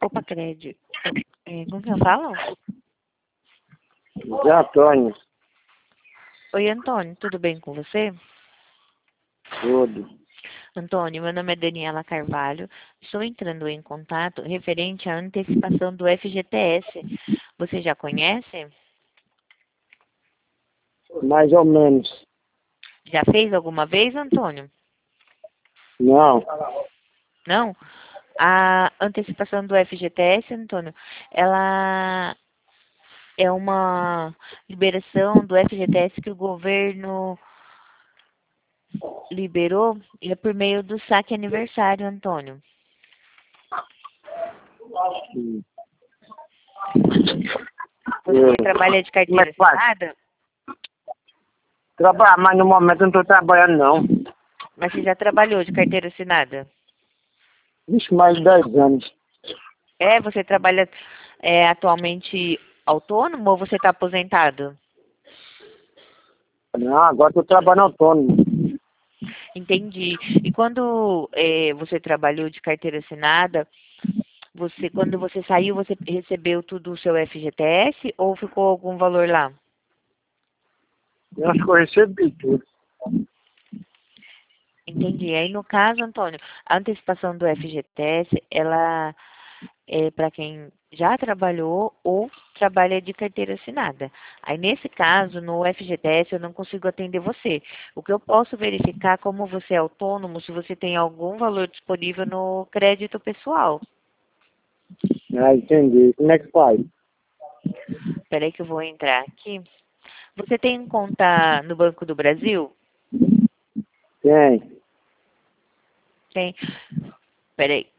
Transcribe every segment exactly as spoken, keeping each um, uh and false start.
Copa Crédito. É, com quem eu falo? Zé Antônio. Oi, Antônio, tudo bem com você? Tudo. Antônio, meu nome é Daniela Carvalho. Estou entrando em contato referente à antecipação do F G T S. Você já conhece? Mais ou menos. Já fez alguma vez, Antônio? Não. Não? A antecipação do F G T S, Antônio, ela é uma liberação do F G T S que o governo liberou e é por meio do saque aniversário, Antônio. Hum. Você É. trabalha de Como é carteira que faz? assinada? Trabalhar, mas no momento eu não estou trabalhando não. Mas você já trabalhou de carteira assinada? Vixe, mais de dez anos. É, você trabalha é, atualmente autônomo ou você está aposentado? Não, agora estou trabalhando autônomo. Entendi. E quando é, você trabalhou de carteira assinada, você, quando você saiu, você recebeu tudo o seu F G T S ou ficou algum valor lá? Eu acho que eu recebi tudo. Entendi. Aí, no caso, Antônio, a antecipação do F G T S, ela é para quem já trabalhou ou trabalha de carteira assinada. Aí, nesse caso, no F G T S, eu não consigo atender você. O que eu posso verificar, como você é autônomo, se você tem algum valor disponível no crédito pessoal. Ah, entendi. Como é que faz? Espera aí que eu vou entrar aqui. Você tem conta no Banco do Brasil? Tem. Tem. Espera aí.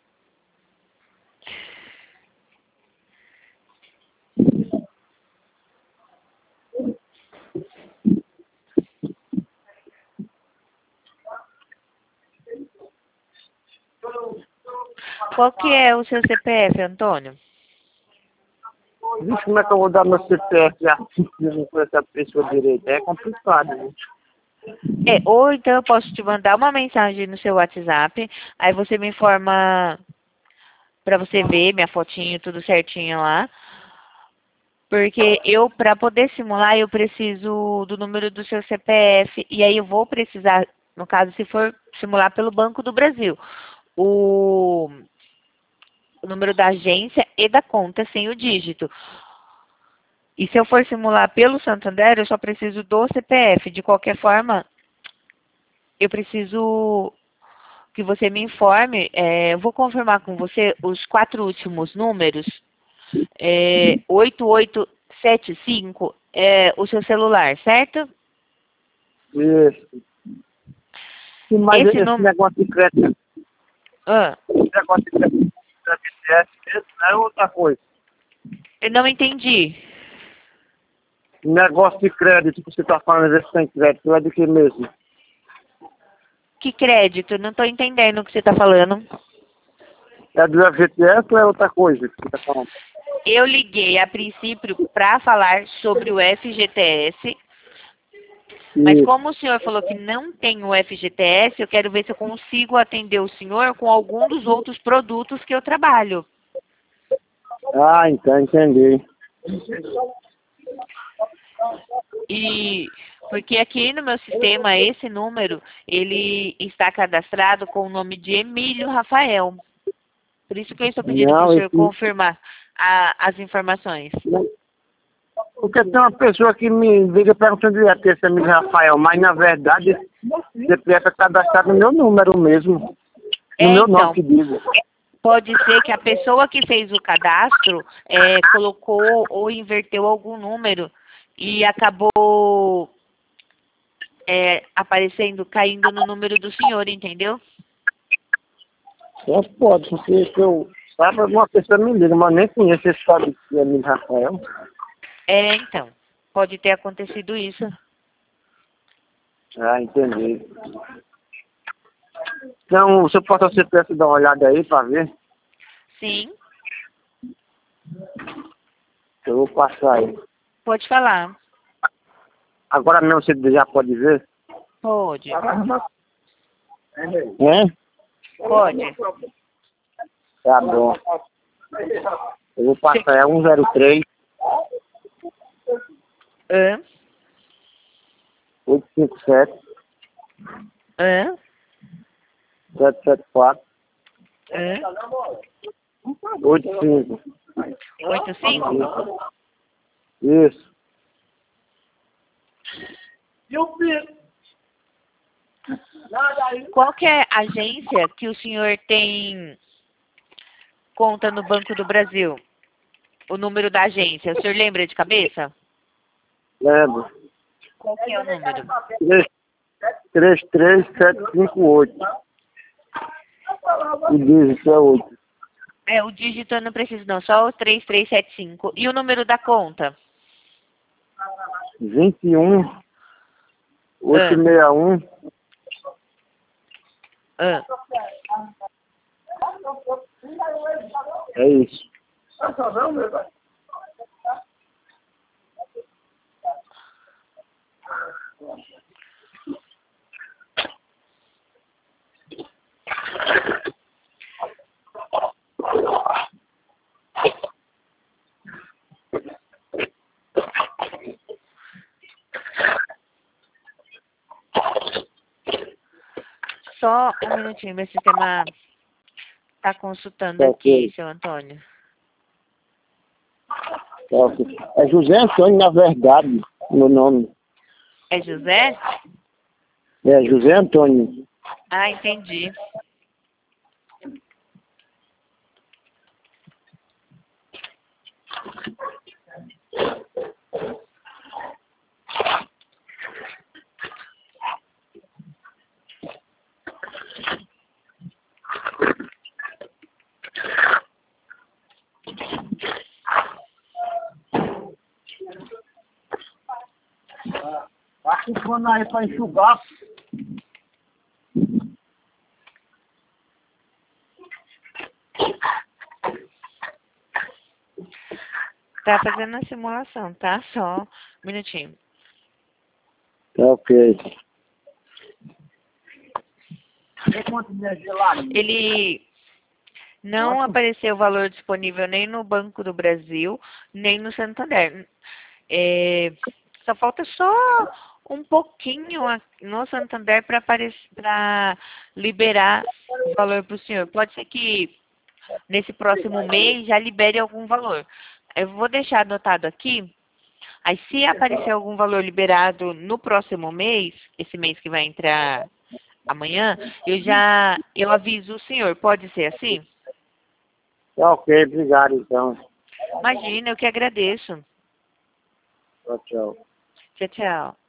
Qual que é o seu C P F, Antônio? Vixe, como é que eu vou dar meu C P F assim, se eu não conheço a pessoa direito? É complicado, né? É, ou então eu posso te mandar uma mensagem no seu WhatsApp, aí você me informa para você ver minha fotinho, tudo certinho lá. Porque eu, para poder simular, eu preciso do número do seu C P F. E aí eu vou precisar, no caso, se for simular pelo Banco do Brasil, o, o número da agência e da conta sem o dígito. E se eu for simular pelo Santander, eu só preciso do C P F. De qualquer forma, eu preciso que você me informe. É, eu vou confirmar com você os quatro últimos números. É, oito oito sete cinco é o seu celular, certo? Isso. Sim, mas Esse esse número... negócio de crédito, Ah, esse negócio de crédito, F G T S mesmo, não é outra coisa. eu não entendi. Negócio de crédito que você está falando, às vezes tem crédito, é de que mesmo? Que crédito? Não estou entendendo o que você está falando. É do F G T S ou é outra coisa que você está falando? Eu liguei a princípio para falar sobre o F G T S, mas Isso. como o senhor falou que não tem o F G T S, eu quero ver se eu consigo atender o senhor com algum dos outros produtos que eu trabalho. Ah, então entendi. E porque aqui no meu sistema, esse número, ele está cadastrado com o nome de Emílio Rafael. Por isso que eu estou pedindo para o Não, senhor esse... confirmar a, as informações. Porque tem uma pessoa que me liga perguntando direto esse amigo Rafael, mas na verdade esse C P F é cadastrado no meu número mesmo. No É, meu nome então, que digo. pode ser que a pessoa que fez o cadastro é, colocou ou inverteu algum número e acabou é, aparecendo, caindo no número do senhor, entendeu? Só pode, porque se eu sabe, uma pessoa me liga, mas nem conheço esse tal de amigo Rafael. É, então, pode ter acontecido isso. Ah, entendi. Então, se eu posso C P F dar uma olhada aí para ver, Sim, eu vou passar aí. pode falar. Agora mesmo você já pode ver? Pode, É? pode. Tá bom. Eu vou passar, é um zero três, Hã? oito cinco sete, Hã? sete sete quatro, Hã? oito cinco. oito cinco? Isso. Qual que é a agência que o senhor tem conta no Banco do Brasil? O número da agência, o senhor lembra de cabeça? Lembro. Qual que é o número? três três sete cinco oito. O dígito é oito. É, o dígito eu não preciso não, só o três três sete cinco. E o número da conta? vinte e um, oitocentos e sessenta e um. Ah. É isso. Só um minutinho, meu sistema está consultando Tá aqui, ok. seu Antônio. Tá ok. É José Antônio, na verdade, meu nome. É José? É José Antônio. Ah, entendi. Acho que quando aí para enxugar. Tá fazendo a simulação, tá? Só um minutinho. Tá ok. Ele não apareceu o valor disponível nem no Banco do Brasil, nem no Santander. É, só falta só um pouquinho a- no Santander para liberar o valor para o senhor. Pode ser que nesse próximo mês já libere algum valor. Eu vou deixar anotado aqui. Aí, se aparecer algum valor liberado no próximo mês, esse mês que vai entrar amanhã, eu já eu aviso o senhor. Pode ser assim? Tá ok, obrigado então. Imagina, eu que agradeço. Tchau, tchau. Tchau, tchau.